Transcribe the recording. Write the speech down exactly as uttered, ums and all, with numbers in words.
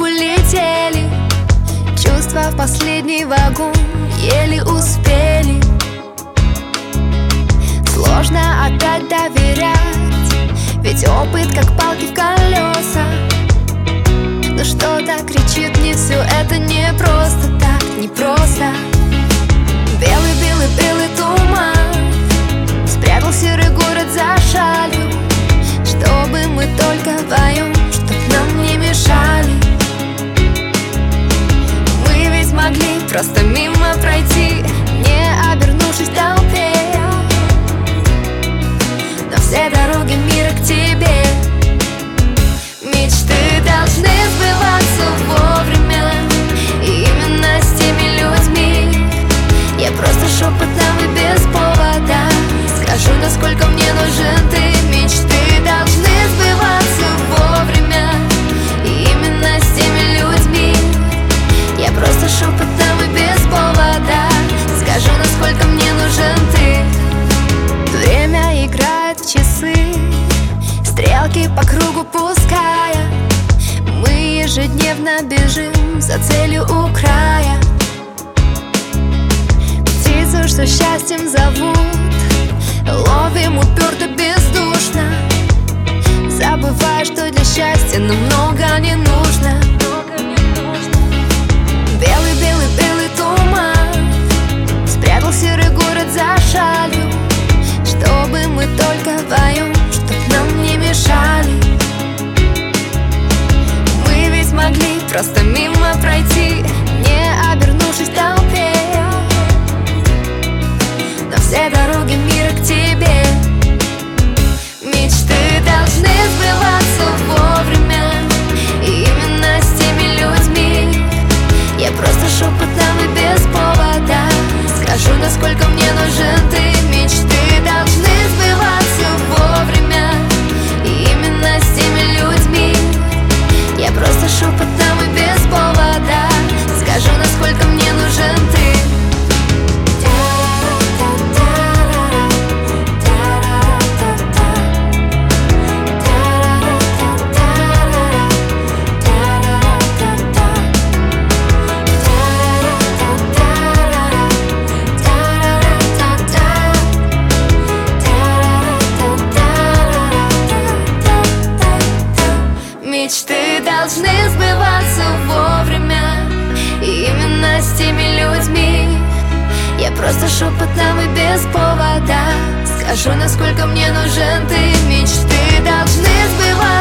дорогу летели, чувства в последний вагон еле успели. Сложно опять доверять, ведь опыт как палки в колеса. Но что-то кричит мне, все это не просто так, не просто. Белый-белый-белый туман спрятал серый город за шалью, чтобы мы только вдвоем, чтоб нам не мешали. Мы ведь могли просто мимо пройти, не обернувшись в толпе. Но все дороги мира к тебе. Мечты должны сбываться вовремя, и именно с теми людьми. Я просто шепотом и без повода скажу, насколько мне нужен ты. Мечты должны сбываться вовремя, и именно с теми людьми. Я просто шепотом и без повода скажу, насколько мне нужен ты. Время играет в часы, стрелки по кругу пуская. Мы ежедневно бежим за целью у края. Птицу, что счастьем зовут, ловим уперто бездушно, забывая, что для счастья нам много не нужно. Белый-белый-белый туман спрятал серый город за шалью, чтобы мы только вдвоем, чтоб нам не мешали. Мы ведь могли просто мимо пройти, не обернувшись в толпе. Но все дороги мира к тебе. Мечты должны сбываться вовремя, и именно с теми людьми. Я просто шепотом и без повода скажу, насколько мне нужен ты. Мечты должны сбываться вовремя, и именно с теми людьми. Я просто шепотом и без повода скажу, насколько мне нужен ты. Мечты должны сбываться вовремя, и именно с теми людьми. Я просто шепотом и без повода скажу, насколько мне нужен ты. Мечты должны сбываться